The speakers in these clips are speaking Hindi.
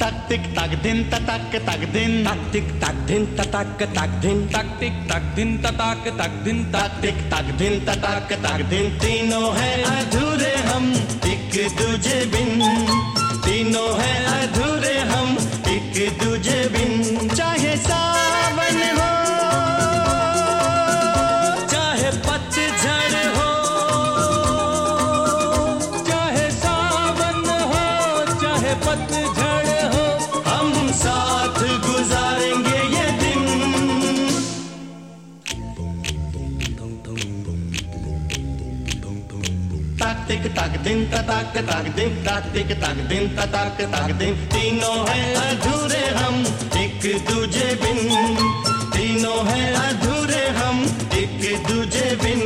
Tak tik tak din tatak tak din. Tak tik tak din tatak tak din. Tak tik tak din tatak tak din. Tak tik tak din tatak tak din. तीनों हैं अधूरे हम एक दूजे बिन. तीनों हैं अधूरे हम एक दूजे बिन. चाहे सावन हो चाहे पतझड़ हो, चाहे सावन हो चाहे पतझड़ हो, हम साथ गुजारेंगे ये दिन. Tak tik tak din tatak tak din. Tak tik tak din tatak tak din. तीनों हैं अधूरे हम एक दूजे बिन. तीनों हैं अधूरे हम एक दूजे बिन.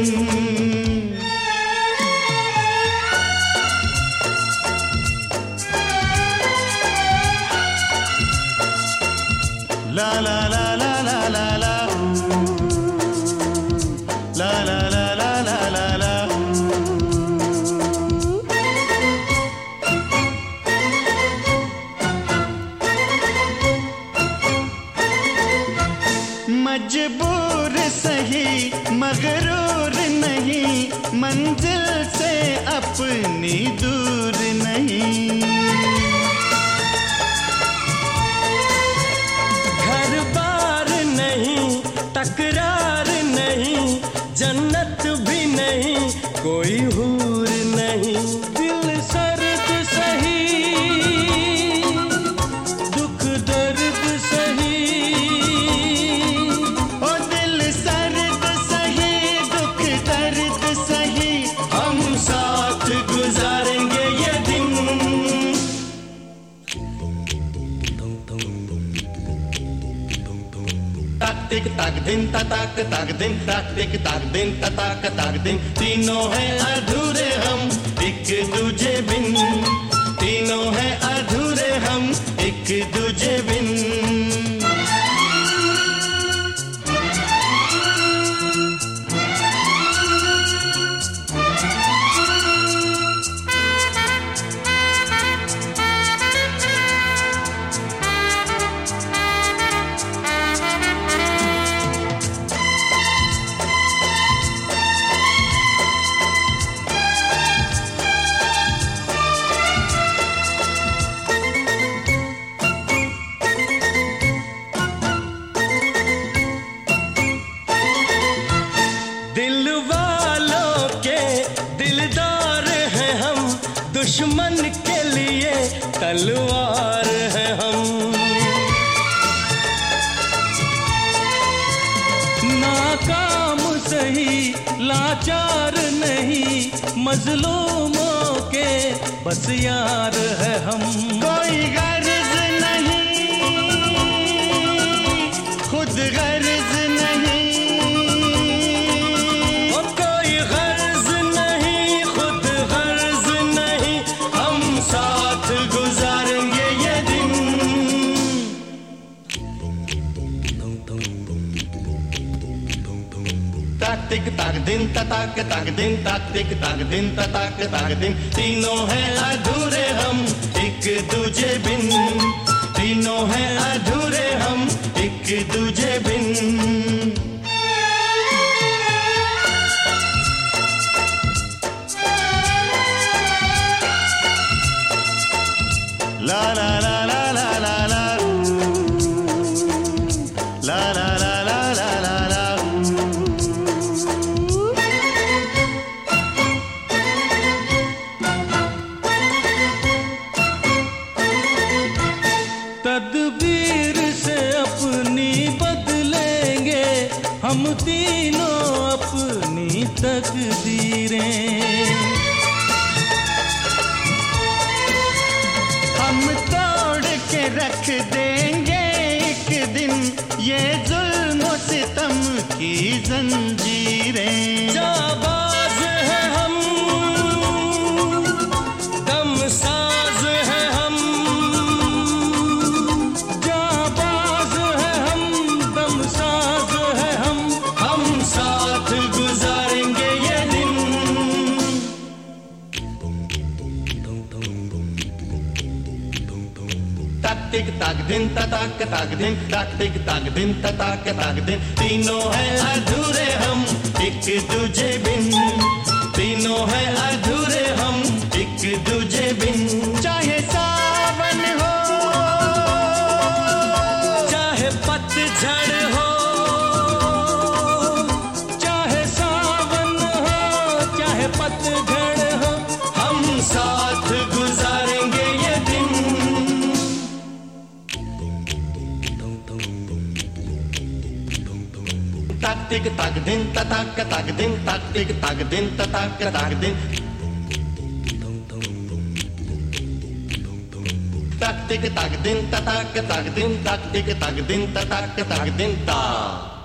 La la la la la la la. La la la la la la la. मजबूर सही मगरूर नहीं, मंजिल से अपनी दूर नहीं. घर बार नहीं, तकरार नहीं, जन्नत भी नहीं, कोई हूर नहीं. दिल सर्द सही दुख दर्द सही, ओ दिल सर्द सही दुख दर्द सही, हम साथ गुजारेंगे ये दिन. Tak tik tak din tatak tak din. Tak tik tak din tatak tak din. तीनों हैं अधूरे हम एक दूजे बिन. तीनों हैं अधूरे हम एक दूजे बिन. दिल वालों के दिलदार हैं हम, दुश्मन के लिए तलवार हैं हम. नाकाम सही लाचार नहीं, मजलूमों के बस यार है हम. कोई गर्ज नहीं खुद गर्ज नहीं. और कोई गर्ज नहीं, खुद गर्ज नहीं, हम साथ गुजारेंगे ये दिन. Tak tik tak din tatak tak din. Tak tik tak din tatak tak din. तीनों हैं अधूरे हम एक दूजे बिन. तीनों हैं अधूरे हम एक दूजे बिन. La la la la la la la. La la la la la la la. तदबीर से अपनी बदलेंगे, टिक ताक दिन तताक ताक दिन ताक टिक ताक दिन तताक ताक दिन तीनों हैं अधूरे हम एक दूजे बिन तीनों हैं अधूरे हम एक दूजे बिन चाहे सावन हो चाहे पतझड़ हो चाहे सावन हो चाहे पतझड़ हो हम साथ गुजारेंगे ये दिन ताक टिक ताक दिन तताक ताक दिन ताक टिक ताक दिन तताक ताक दिन ताक टिक ताक दिन तताक ताक दिन ताक टिक ताक दिन तताक ताक दिन ता